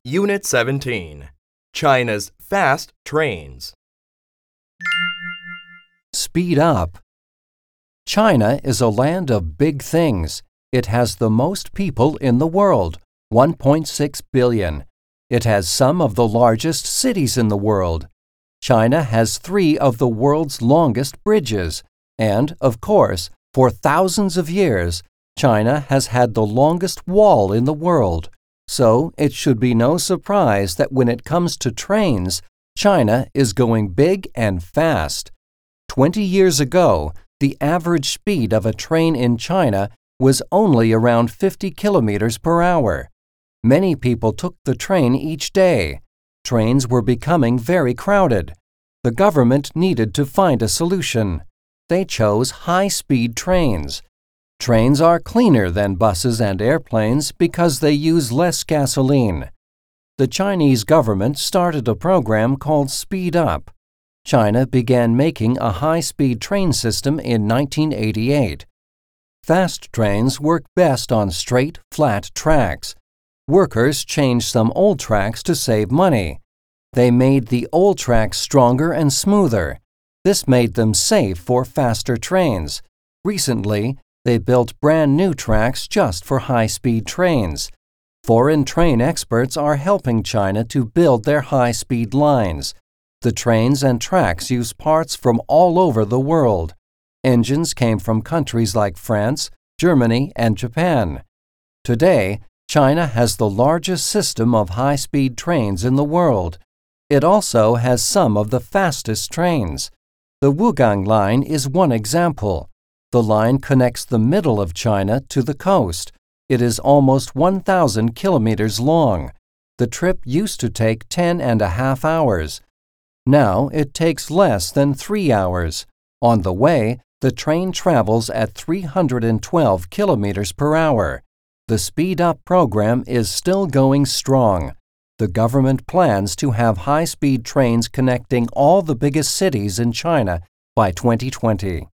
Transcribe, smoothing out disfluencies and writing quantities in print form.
Unit 17. China's Fast Trains. Speed up. China is a land of big things. It has the most people in the world, 1.6 billion. It has some of the largest cities in the world. China has 3 of the world's longest bridges. And, of course, for thousands of years, China has had the longest wall in the world. So it should be no surprise that when it comes to trains, China is going big and fast. 20 years ago, the average speed of a train in China was only around 50 kilometers per hour. Many people took the train each day. Trains were becoming very crowded. The government needed to find a solution. They chose high-speed trains. Trains are cleaner than buses and airplanes because they use less gasoline. The Chinese government started a program called Speed Up. China began making a high-speed train system in 1988. Fast trains work best on straight, flat tracks. Workers changed some old tracks to save money. They made the old tracks stronger and smoother. This made them safe for faster trains. Recently, they built brand new tracks just for high-speed trains. Foreign train experts are helping China to build their high-speed lines. The trains and tracks use parts from all over the world. Engines came from countries like France, Germany, and Japan. Today, China has the largest system of high-speed trains in the world. It also has some of the fastest trains. The Wugang Line is one example. The line connects the middle of China to the coast. It is almost 1,000 kilometers long. The trip used to take 10.5 hours. Now it takes less than 3 hours. On the way, the train travels at 312 kilometers per hour. The Speed Up program is still going strong. The government plans to have high-speed trains connecting all the biggest cities in China by 2020.